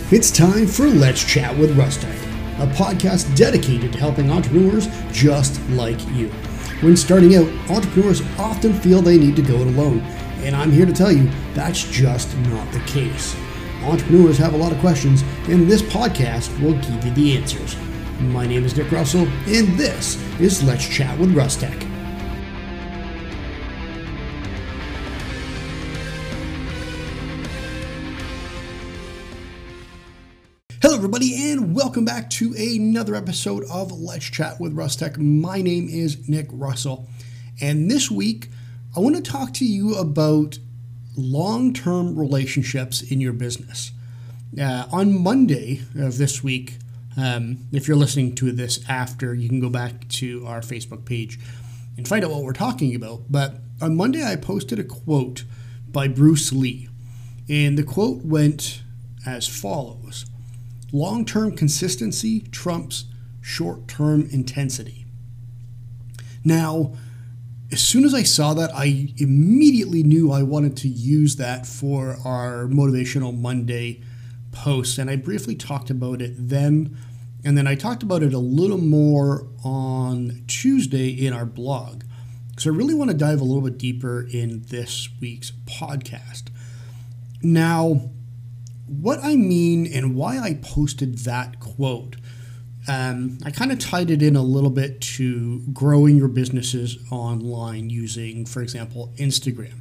It's time for Let's Chat with Rustic, a podcast dedicated to helping entrepreneurs just like you. When starting out, entrepreneurs often feel they need to go it alone, and I'm here to tell you that's just not the case. Entrepreneurs have a lot of questions, and this podcast will give you the answers. My name is Nick Russell, and this is Let's Chat with Rustic. Hello everybody, and welcome back to another episode of Let's Chat with Rustic. My name is Nick Russell, and this week I want to talk to you about long-term relationships in your business. On Monday of this week, if you're listening to this after, you can go back to our Facebook page and find out what we're talking about. But on Monday I posted a quote by Bruce Lee, and the quote went as follows: long-term consistency trumps short-term intensity. Now, as soon as I saw that, I immediately knew I wanted to use that for our Motivational Monday post, and I briefly talked about it then, and then I talked about it a little more on Tuesday in our blog. So I really want to dive a little bit deeper in this week's podcast. Now, what I mean and why I posted that quote, I kind of tied it in a little bit to growing your businesses online using, for example, Instagram.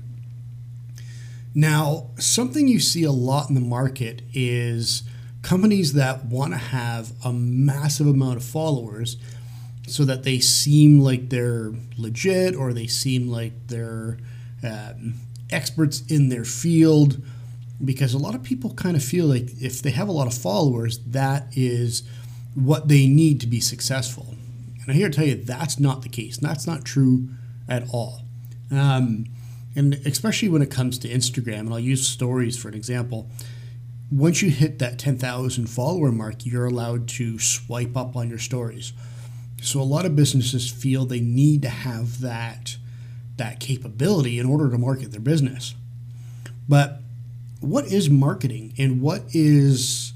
Now, something you see a lot in the market is companies that want to have a massive amount of followers so that they seem like they're legit, or they seem like they're experts in their field. Because a lot of people kind of feel like if they have a lot of followers, that is what they need to be successful. And I'm here to tell you that's not the case. That's not true at all. And especially when it comes to Instagram, and I'll use stories for an example. Once you hit that 10,000 follower mark, you're allowed to swipe up on your stories. So a lot of businesses feel they need to have that capability in order to market their business. But what is marketing and what is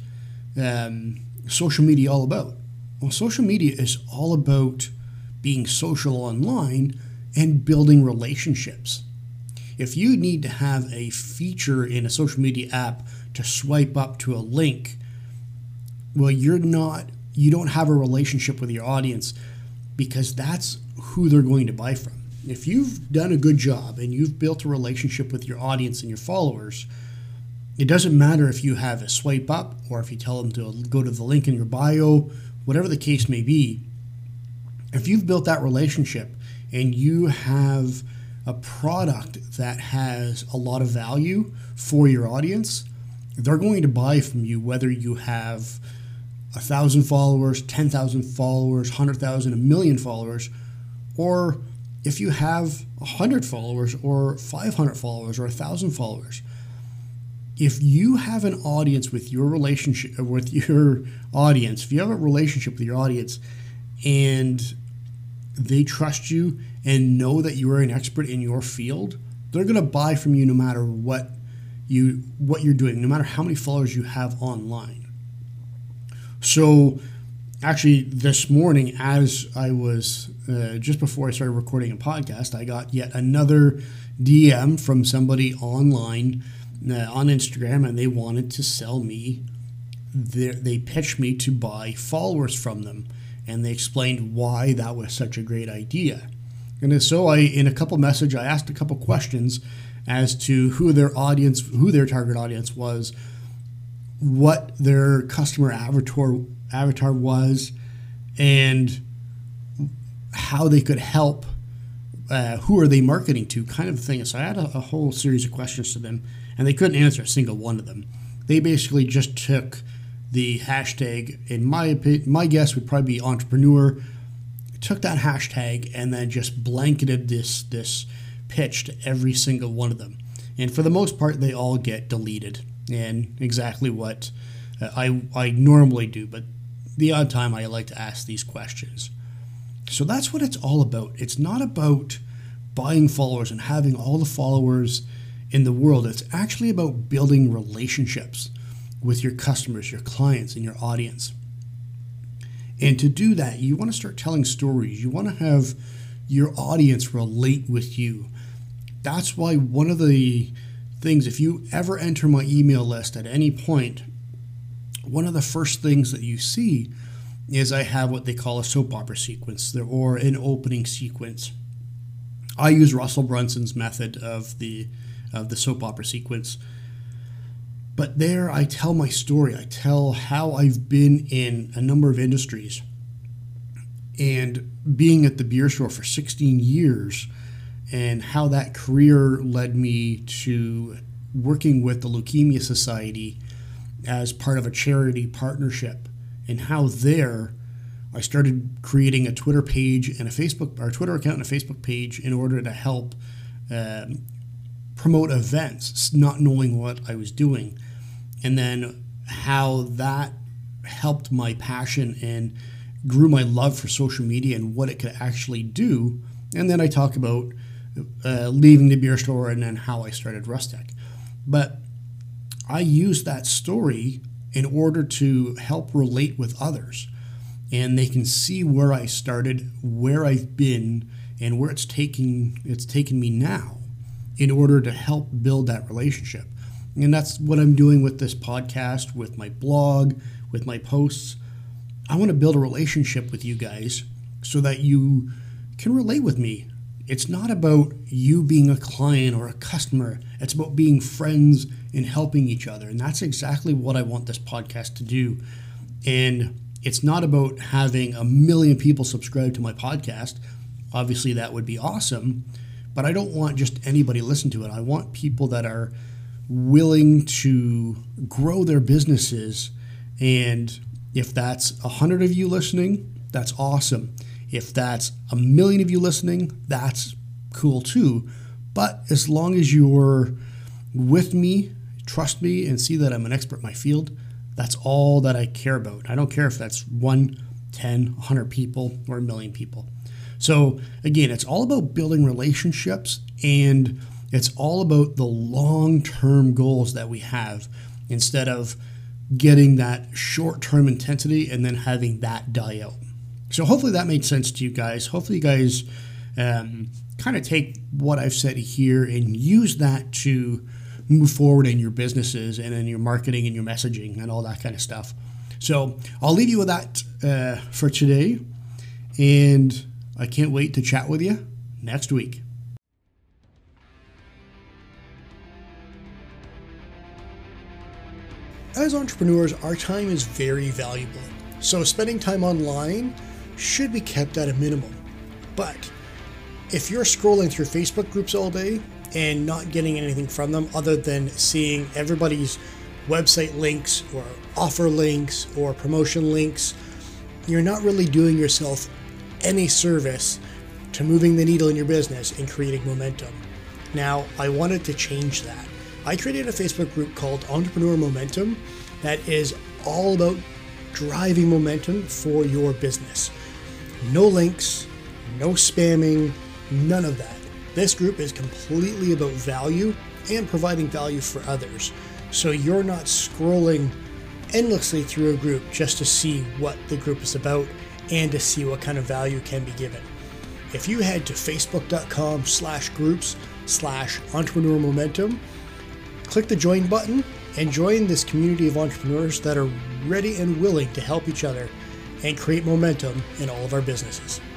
social media all about? Well, social media is all about being social online and building relationships. If you need to have a feature in a social media app to swipe up to a link, well, you don't have a relationship with your audience, because that's who they're going to buy from. If you've done a good job and you've built a relationship with your audience and your followers, it doesn't matter if you have a swipe up or if you tell them to go to the link in your bio, whatever the case may be. If you've built that relationship and you have a product that has a lot of value for your audience, they're going to buy from you whether you have 1,000 followers, 10,000 followers, 100,000, 1 million followers, or if you have 100 followers or 500 followers or 1,000 followers. If you have an audience with your relationship with your audience, if you have a relationship with your audience and they trust you and know that you are an expert in your field, they're going to buy from you no matter what you're doing, no matter how many followers you have online. So actually this morning, as I was just before I started recording a podcast, I got yet another DM from somebody online on Instagram, and they wanted to sell me. They pitched me to buy followers from them, and they explained why that was such a great idea. And so in a couple messages, I asked a couple questions as to who their target audience was, what their customer avatar was, and how they could help. Who are they marketing to, kind of thing. So I had a whole series of questions to them, and they couldn't answer a single one of them. They basically just took the hashtag, in my guess would probably be entrepreneur, took that hashtag and then just blanketed this pitch to every single one of them. And for the most part, they all get deleted, and exactly what I normally do, but the odd time I like to ask these questions. So that's what it's all about. It's not about buying followers and having all the followers in the world. It's actually about building relationships. with your customers, your clients, and your audience. And to do that, you want to start telling stories. You want to have your audience relate with you. That's why one of the things, if you ever enter my email list at any point, one of the first things that you see is I have what they call a soap opera sequence or an opening sequence. I use Russell Brunson's method of the soap opera sequence. But there I tell my story. I tell how I've been in a number of industries. And being at the beer store for 16 years and how that career led me to working with the Leukemia Society as part of a charity partnership, and how there I started creating a Twitter page and a Twitter account and a Facebook page in order to help promote events, not knowing what I was doing, and then how that helped my passion and grew my love for social media and what it could actually do. And then I talk about leaving the beer store and then how I started Rustec. But I use that story in order to help relate with others, and they can see where I started, where I've been, and where it's taken me now in order to help build that relationship. And that's what I'm doing with this podcast, with my blog, with my posts. I want to build a relationship with you guys so that you can relate with me. It's not about you being a client or a customer. It's about being friends and helping each other. And that's exactly what I want this podcast to do. And it's not about having 1 million people subscribe to my podcast. Obviously, that would be awesome. But I don't want just anybody to listen to it. I want people that are willing to grow their businesses. And if that's 100 of you listening, that's awesome. If that's 1 million of you listening, that's cool too. But as long as you're with me, trust me, and see that I'm an expert in my field, that's all that I care about. I don't care if that's 1, 10, 100 people or 1 million people. So again, it's all about building relationships, and it's all about the long-term goals that we have instead of getting that short-term intensity and then having that die out. So hopefully that made sense to you guys. Hopefully you guys kind of take what I've said here and use that to move forward in your businesses and in your marketing and your messaging and all that kind of stuff. So I'll leave you with that for today, and I can't wait to chat with you next week. As entrepreneurs, our time is very valuable. So spending time online should be kept at a minimum. But if you're scrolling through Facebook groups all day and not getting anything from them other than seeing everybody's website links or offer links or promotion links, you're not really doing yourself any service to moving the needle in your business and creating momentum. Now, I wanted to change that. I created a Facebook group called Entrepreneur Momentum that is all about driving momentum for your business. No links, no spamming, none of that. This group is completely about value and providing value for others. So you're not scrolling endlessly through a group just to see what the group is about and to see what kind of value can be given. If you head to facebook.com/groups/entrepreneur momentum, click the join button and join this community of entrepreneurs that are ready and willing to help each other and create momentum in all of our businesses.